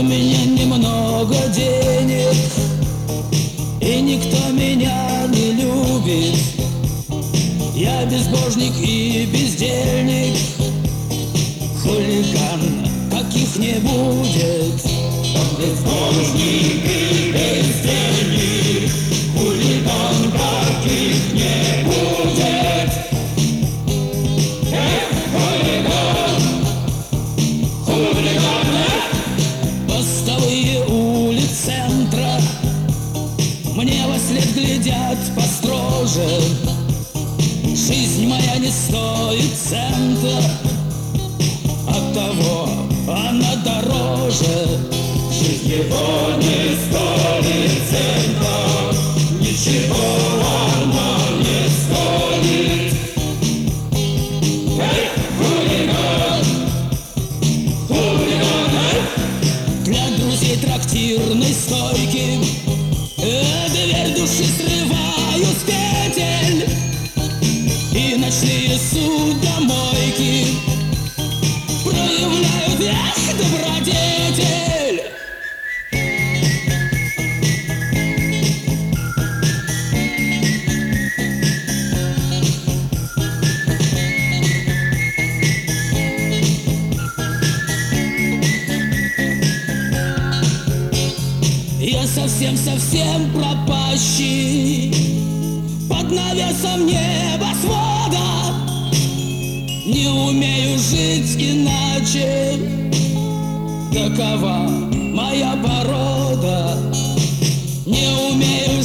меня немного денег, и никто меня не любит. Я безбожник и бездельник, хулиган, каких не будет. Безбожник и бездельник, хулиган, каких не будет. Хулиган, хулиган. Постовые улиц центра мне во след глядят построже. Жизнь моя не стоит цента, оттого она дороже. Жизнь его не стоит цента, ничего она не стоит. Хулиган, хулиган. Для друзей трактирной стойки дверь души срываю с петель, и ночные судомойки проявляют добродетель. Я совсем пропащий под навесом небосвода. Не умею жить иначе, такова моя порода. Не умею